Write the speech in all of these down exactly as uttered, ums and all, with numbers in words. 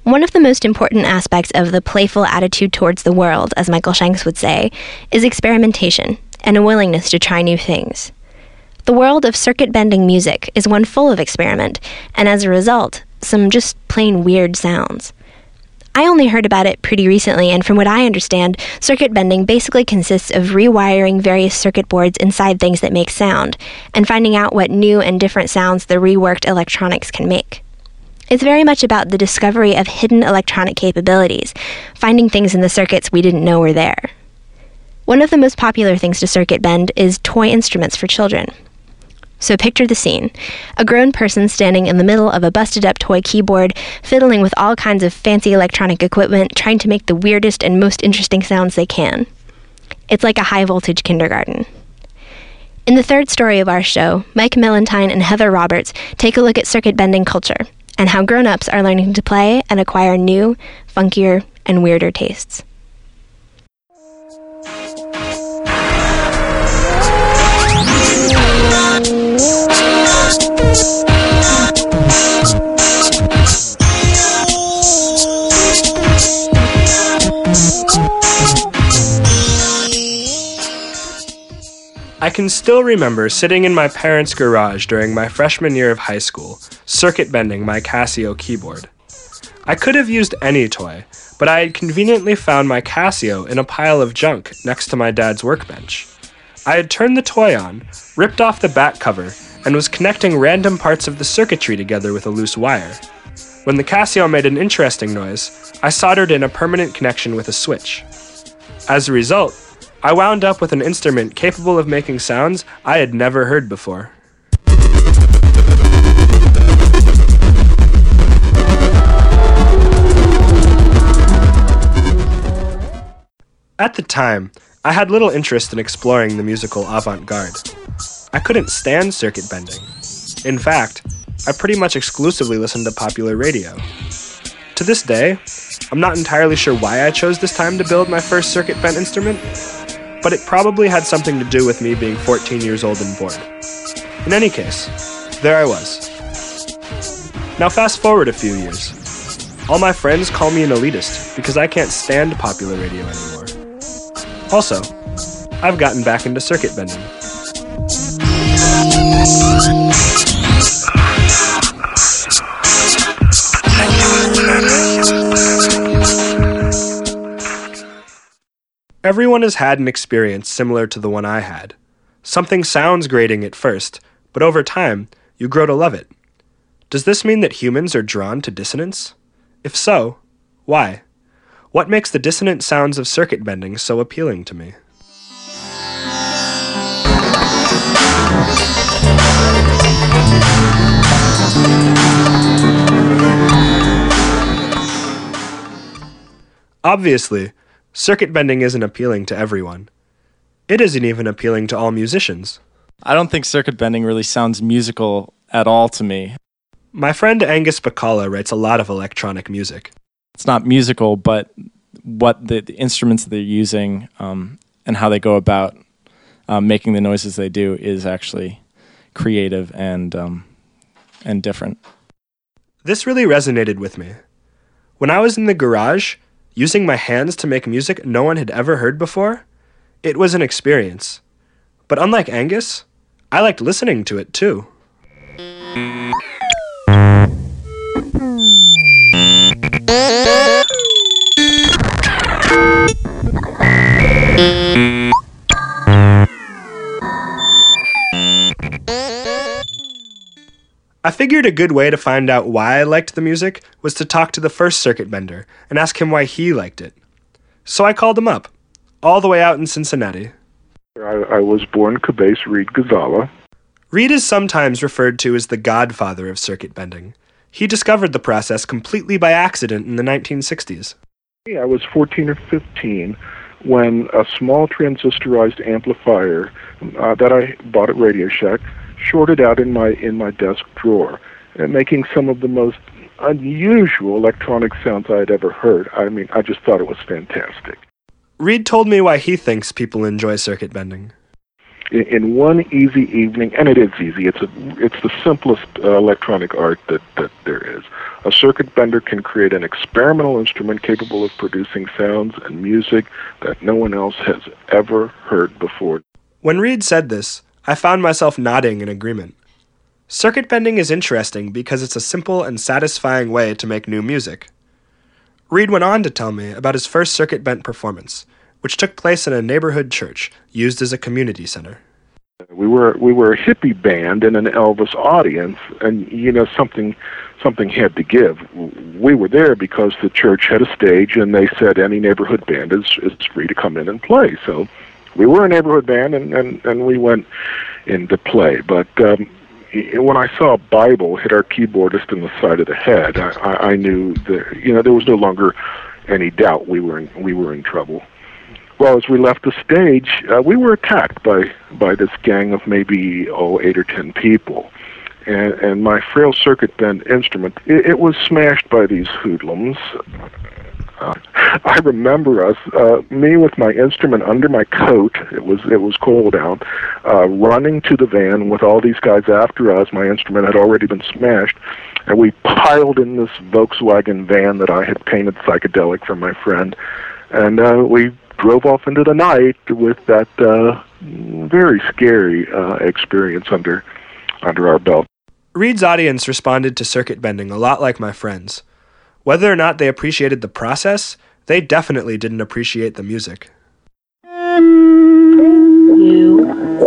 One of the most important aspects of the playful attitude towards the world, as Michael Shanks would say, is experimentation and a willingness to try new things. The world of circuit-bending music is one full of experiment, and as a result, some just plain weird sounds. I only heard about it pretty recently, and from what I understand, circuit bending basically consists of rewiring various circuit boards inside things that make sound, and finding out what new and different sounds the reworked electronics can make. It's very much about the discovery of hidden electronic capabilities, finding things in the circuits we didn't know were there. One of the most popular things to circuit bend is toy instruments for children. So picture the scene. A grown person standing in the middle of a busted-up toy keyboard, fiddling with all kinds of fancy electronic equipment, trying to make the weirdest and most interesting sounds they can. It's like a high-voltage kindergarten. In the third story of our show, Mike Mellentine and Heather Roberts take a look at circuit bending culture, and how grown-ups are learning to play and acquire new, funkier, and weirder tastes. I can still remember sitting in my parents' garage during my freshman year of high school, circuit bending my Casio keyboard. I could have used any toy, but I had conveniently found my Casio in a pile of junk next to my dad's workbench. I had turned the toy on, ripped off the back cover, and was connecting random parts of the circuitry together with a loose wire. When the Casio made an interesting noise, I soldered in a permanent connection with a switch. As a result, I wound up with an instrument capable of making sounds I had never heard before. At the time, I had little interest in exploring the musical avant-garde. I couldn't stand circuit bending. In fact, I pretty much exclusively listened to popular radio. To this day, I'm not entirely sure why I chose this time to build my first circuit bent instrument, but it probably had something to do with me being fourteen years old and bored. In any case, there I was. Now fast forward a few years. All my friends call me an elitist because I can't stand popular radio anymore. Also, I've gotten back into circuit bending. Everyone has had an experience similar to the one I had. Something sounds grating at first, but over time, you grow to love it. Does this mean that humans are drawn to dissonance? If so, why? What makes the dissonant sounds of circuit bending so appealing to me? Obviously, circuit bending isn't appealing to everyone. It isn't even appealing to all musicians. I don't think circuit bending really sounds musical at all to me. My friend Angus Bacala writes a lot of electronic music. It's not musical, but what the, the instruments they're using um, and how they go about um, making the noises they do is actually creative and um, and different. This really resonated with me. When I was in the garage, using my hands to make music no one had ever heard before, it was an experience. But unlike Angus, I liked listening to it too. I figured a good way to find out why I liked the music was to talk to the first circuit bender and ask him why he liked it. So I called him up, all the way out in Cincinnati. I, I was born Cabase Reed Ghazala. Reed is sometimes referred to as the godfather of circuit bending. He discovered the process completely by accident in the nineteen sixties. I was fourteen or fifteen when a small transistorized amplifier uh, that I bought at Radio Shack shorted out in my in my desk drawer, and making some of the most unusual electronic sounds I had ever heard. I mean, I just thought it was fantastic. Reed told me why he thinks people enjoy circuit bending. in, in one easy evening, and it is easy. It's a, it's the simplest uh, electronic art that, that there is. A circuit bender can create an experimental instrument capable of producing sounds and music that no one else has ever heard before. When Reed said this, I found myself nodding in agreement. Circuit bending is interesting because it's a simple and satisfying way to make new music. Reed went on to tell me about his first circuit bent performance, which took place in a neighborhood church used as a community center. We were we were a hippie band in an Elvis audience, and you know something something had to give. We were there because the church had a stage, and they said any neighborhood band is is free to come in and play. So we were a neighborhood band, and and, and we went in to play. But um, when I saw a Bible hit our keyboardist in the side of the head, I, I, I knew that you know there was no longer any doubt we were in, we were in trouble. Well, as we left the stage, uh, we were attacked by, by this gang of maybe, oh, eight or ten people. And, and my frail circuit bend instrument, it, it was smashed by these hoodlums. Uh, I remember us, uh, me with my instrument under my coat, it was it was cold out, uh, running to the van with all these guys after us. My instrument had already been smashed, and we piled in this Volkswagen van that I had painted psychedelic for my friend, and uh, we drove off into the night with that uh, very scary uh, experience under under our belt. Reed's audience responded to circuit bending a lot like my friends. Whether or not they appreciated the process, they definitely didn't appreciate the music. You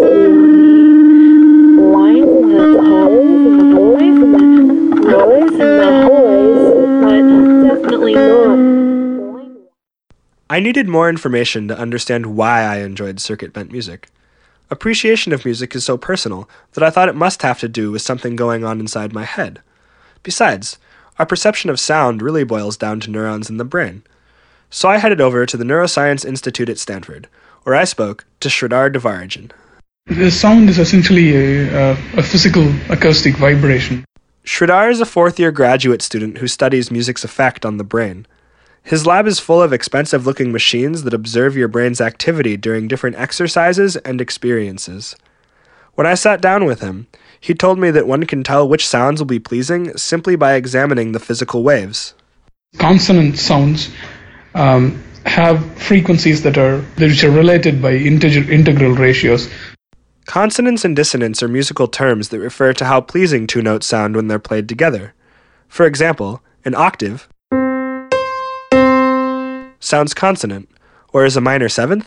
line the holes and the boys and the noise and the holes, but definitely not. I needed more information to understand why I enjoyed circuit bent music. Appreciation of music is so personal that I thought it must have to do with something going on inside my head. Besides, our perception of sound really boils down to neurons in the brain. So I headed over to the Neuroscience Institute at Stanford, where I spoke to Sridhar Devarajan. The sound is essentially a, a, a physical acoustic vibration. Sridhar is a fourth-year graduate student who studies music's effect on the brain. His lab is full of expensive-looking machines that observe your brain's activity during different exercises and experiences. When I sat down with him, he told me that one can tell which sounds will be pleasing simply by examining the physical waves. Consonant sounds um, have frequencies that are which are related by integer, integral ratios. Consonance and dissonance are musical terms that refer to how pleasing two notes sound when they're played together. For example, an octave sounds consonant, whereas a minor seventh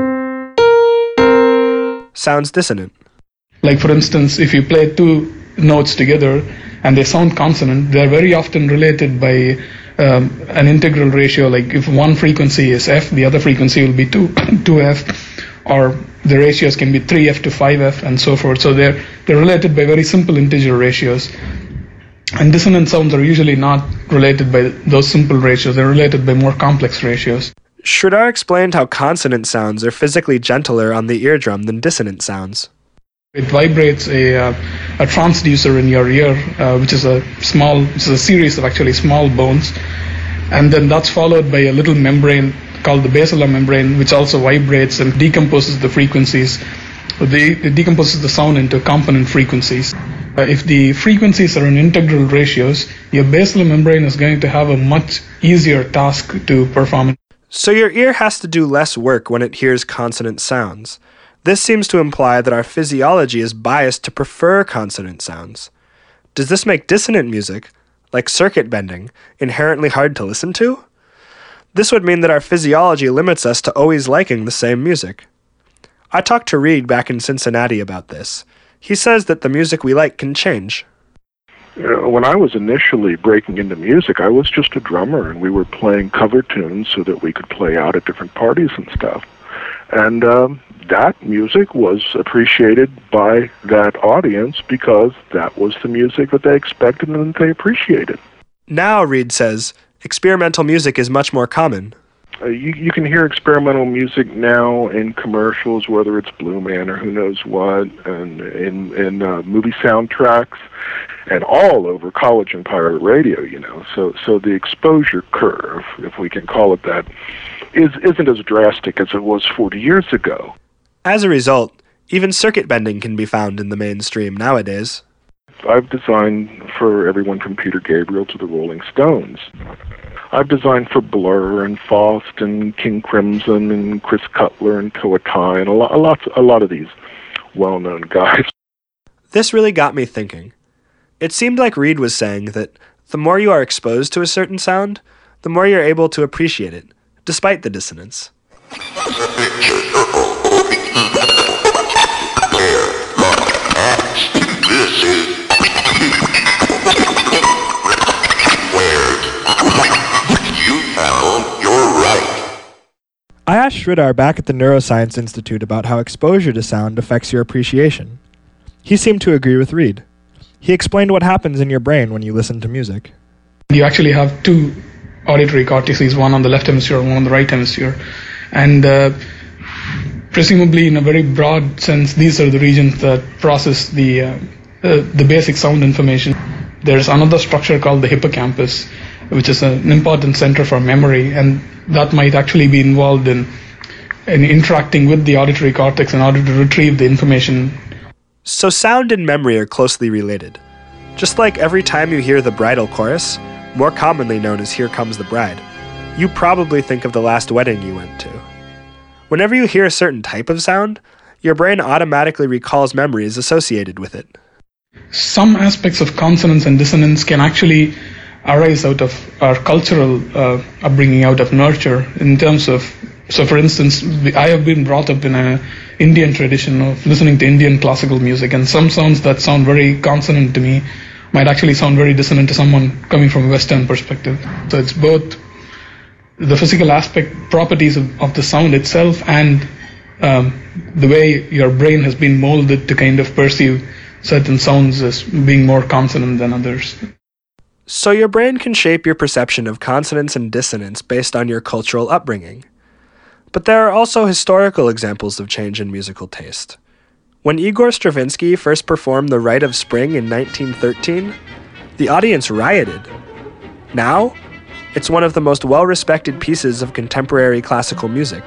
sounds dissonant. Like for instance, if you play two notes together and they sound consonant, they're very often related by um, an integral ratio. Like if one frequency is F, the other frequency will be two, two F, or the ratios can be three F to five F and so forth. So they're, they're related by very simple integer ratios. And dissonant sounds are usually not related by those simple ratios. They're related by more complex ratios. Sridhar explained how consonant sounds are physically gentler on the eardrum than dissonant sounds. It vibrates a, uh, a transducer in your ear, uh, which is a small, which is a series of actually small bones. And then that's followed by a little membrane called the basilar membrane, which also vibrates and decomposes the frequencies. It decomposes the sound into component frequencies. Uh, if the frequencies are in integral ratios, your basilar membrane is going to have a much easier task to perform. So your ear has to do less work when it hears consonant sounds. This seems to imply that our physiology is biased to prefer consonant sounds. Does this make dissonant music, like circuit bending, inherently hard to listen to? This would mean that our physiology limits us to always liking the same music. I talked to Reed back in Cincinnati about this. He says that the music we like can change. Uh, when I was initially breaking into music, I was just a drummer, and we were playing cover tunes so that we could play out at different parties and stuff. And um, that music was appreciated by that audience because that was the music that they expected and that they appreciated. Now, Reed says, experimental music is much more common. Uh, you, you can hear experimental music now in commercials, whether it's Blue Man or who knows what, and in, in uh, movie soundtracks, and all over college and pirate radio, you know. So so the exposure curve, if we can call it that, is, isn't as drastic as it was forty years ago. As a result, Even circuit bending can be found in the mainstream nowadays. I've designed for everyone from Peter Gabriel to the Rolling Stones. I've designed for Blur and Faust and King Crimson and Chris Cutler and Koatai and a lot, a lot, a lot of these well-known guys. This really got me thinking. It seemed like Reed was saying that the more you are exposed to a certain sound, the more you're able to appreciate it, despite the dissonance. I asked Sridhar back at the Neuroscience Institute about how exposure to sound affects your appreciation. He seemed to agree with Reed. He explained what happens in your brain when you listen to music. You actually have two auditory cortices, one on the left hemisphere and one on the right hemisphere. And uh, presumably, in a very broad sense, these are the regions that process the, uh, uh, the basic sound information. There's another structure called the hippocampus, which is an important center for memory, and that might actually be involved in, in interacting with the auditory cortex in order to retrieve the information. So sound and memory are closely related. Just like every time you hear the bridal chorus, more commonly known as Here Comes the Bride, you probably think of the last wedding you went to. Whenever you hear a certain type of sound, your brain automatically recalls memories associated with it. Some aspects of consonance and dissonance can actually arise out of our cultural uh, upbringing, out of nurture, in terms of, so for instance, I have been brought up in an Indian tradition of listening to Indian classical music, and some sounds that sound very consonant to me might actually sound very dissonant to someone coming from a Western perspective. So it's both the physical aspect, properties of, of the sound itself, and um, the way your brain has been molded to kind of perceive certain sounds as being more consonant than others. So your brain can shape your perception of consonance and dissonance based on your cultural upbringing. But there are also historical examples of change in musical taste. When Igor Stravinsky first performed The Rite of Spring in nineteen thirteen, the audience rioted. Now, it's one of the most well-respected pieces of contemporary classical music.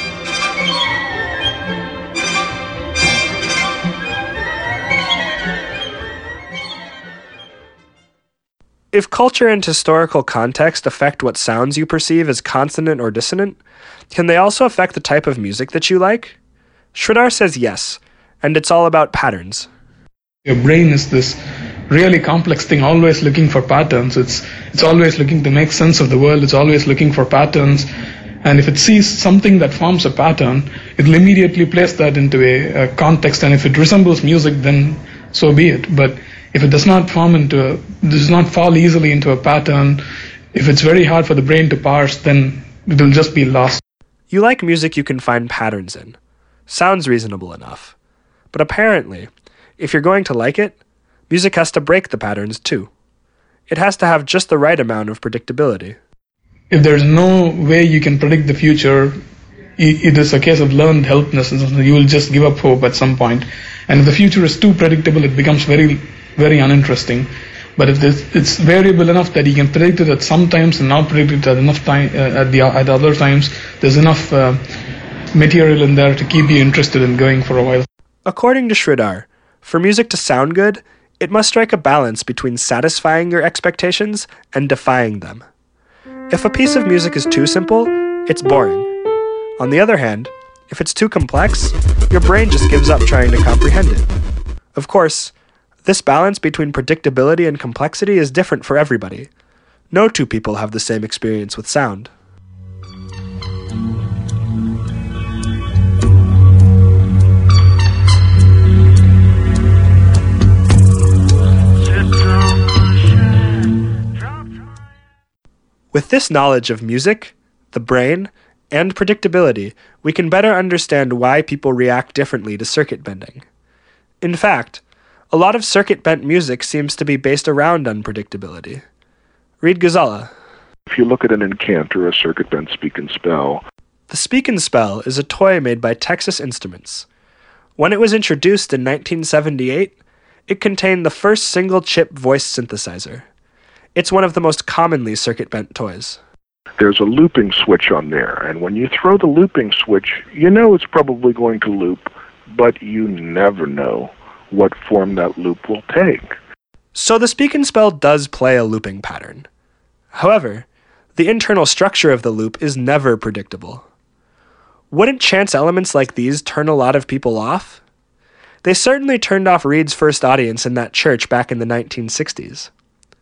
If culture and historical context affect what sounds you perceive as consonant or dissonant, can they also affect the type of music that you like? Sridhar says yes, and it's all about patterns. Your brain is this really complex thing, always looking for patterns. It's it's always looking to make sense of the world. It's always looking for patterns. And if it sees something that forms a pattern, it'll immediately place that into a, a context. And if it resembles music, then so be it. But if it does not form into a, does not fall easily into a pattern, if it's very hard for the brain to parse, then it will just be lost. You like music you can find patterns in. Sounds reasonable enough. But apparently, if you're going to like it, music has to break the patterns too. It has to have just the right amount of predictability. If there's no way you can predict the future, it is a case of learned helplessness. You will just give up hope at some point. And if the future is too predictable, it becomes very, very uninteresting. But if it's variable enough that you can predict it at some times and not predict it at enough time uh, at the at other times, there's enough uh, material in there to keep you interested in going for a while. According to Sridhar, for music to sound good, it must strike a balance between satisfying your expectations and defying them. If a piece of music is too simple, it's boring. On the other hand, if it's too complex, your brain just gives up trying to comprehend it. Of course, this balance between predictability and complexity is different for everybody. No two people have the same experience with sound. With this knowledge of music, the brain, and predictability, we can better understand why people react differently to circuit bending. In fact, a lot of circuit-bent music seems to be based around unpredictability. Reed Ghazala. If you look at an Incant or a circuit-bent Speak and Spell. The Speak and Spell is a toy made by Texas Instruments. When it was introduced in nineteen seventy-eight, it contained the first single-chip voice synthesizer. It's one of the most commonly circuit-bent toys. There's a looping switch on there, and when you throw the looping switch, you know it's probably going to loop but you never know what form that loop will take. So the speak and spell does play a looping pattern. However, the internal structure of the loop is never predictable. Wouldn't chance elements like these turn a lot of people off? They certainly turned off Reed's first audience in that church back in the nineteen sixties.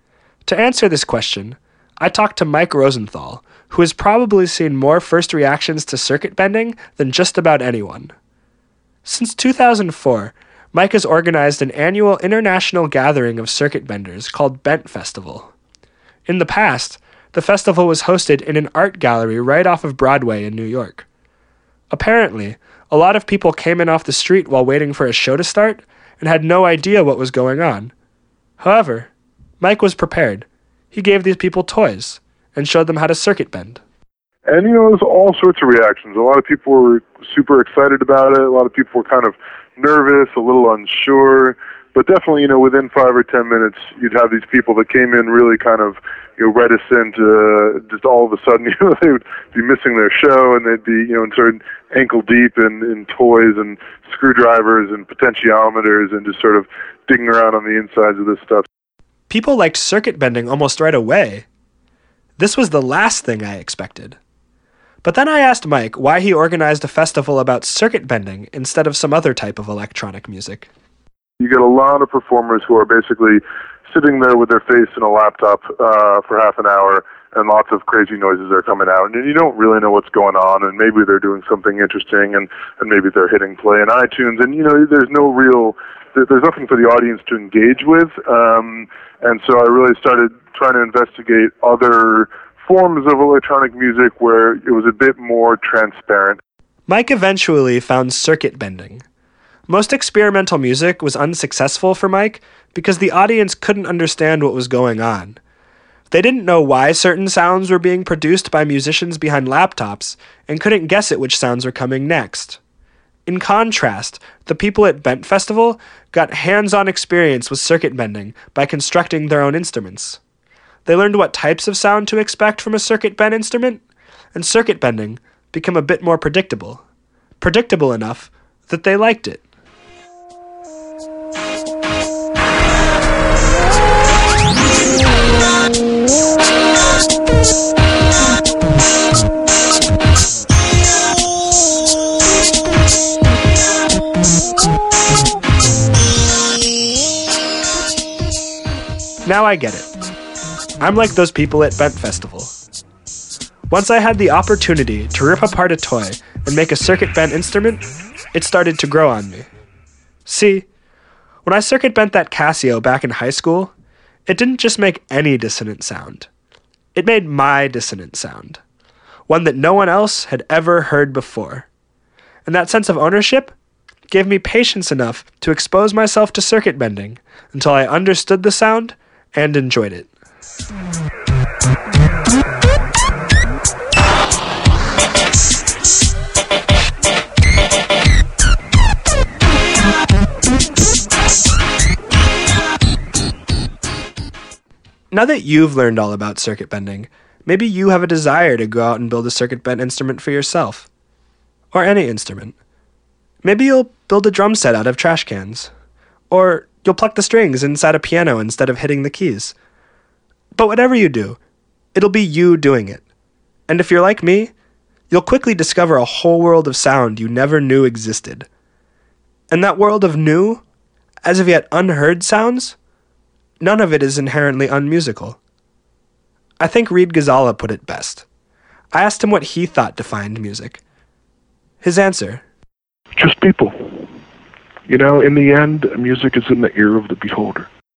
To answer this question, I talked to Mike Rosenthal, who has probably seen more first reactions to circuit bending than just about anyone. Since two thousand four, Mike has organized an annual international gathering of circuit benders called Bent Festival. In the past, the festival was hosted in an art gallery right off of Broadway in New York. Apparently, a lot of people came in off the street while waiting for a show to start and had no idea what was going on. However, Mike was prepared. He gave these people toys and showed them how to circuit bend. And, you know, there's all sorts of reactions. A lot of people were super excited about it. A lot of people were kind of nervous, a little unsure. But definitely, you know, within five or ten minutes, you'd have these people that came in really kind of, you know, reticent. Uh, just all of a sudden, you know, they would be missing their show, and they'd be, you know, sort of ankle deep in, in toys and screwdrivers and potentiometers and just sort of digging around on the insides of this stuff. People liked circuit bending almost right away. This was the last thing I expected. But then I asked Mike why he organized a festival about circuit bending instead of some other type of electronic music. You get a lot of performers who are basically sitting there with their face in a laptop uh, for half an hour, and lots of crazy noises are coming out, and you don't really know what's going on, and maybe they're doing something interesting, and, and maybe they're hitting play in iTunes, and, you know, there's no real, there's nothing for the audience to engage with, um, and so I really started trying to investigate other forms of electronic music where it was a bit more transparent. Mike eventually found circuit bending. Most experimental music was unsuccessful for Mike because the audience couldn't understand what was going on. They didn't know why certain sounds were being produced by musicians behind laptops and couldn't guess at which sounds were coming next. In contrast, the people at Bent Festival got hands-on experience with circuit bending by constructing their own instruments. They learned what types of sound to expect from a circuit bend instrument, and circuit bending became a bit more predictable. Predictable enough that they liked it. Now I get it. I'm like those people at Bent Festival. Once I had the opportunity to rip apart a toy and make a circuit bent instrument, it started to grow on me. See, when I circuit bent that Casio back in high school, it didn't just make any dissonant sound. It made my dissonant sound, one that no one else had ever heard before. And that sense of ownership gave me patience enough to expose myself to circuit bending until I understood the sound and enjoyed it. Now that you've learned all about circuit bending, maybe you have a desire to go out and build a circuit bent instrument for yourself. Or any instrument. Maybe you'll build a drum set out of trash cans. Or you'll pluck the strings inside a piano instead of hitting the keys. But whatever you do, it'll be you doing it. And if you're like me, you'll quickly discover a whole world of sound you never knew existed. And that world of new, as of yet unheard sounds, none of it is inherently unmusical. I think Reed Ghazala put it best. I asked him what he thought defined music. His answer: Just people. You know, in the end, music is in the ear of the beholder.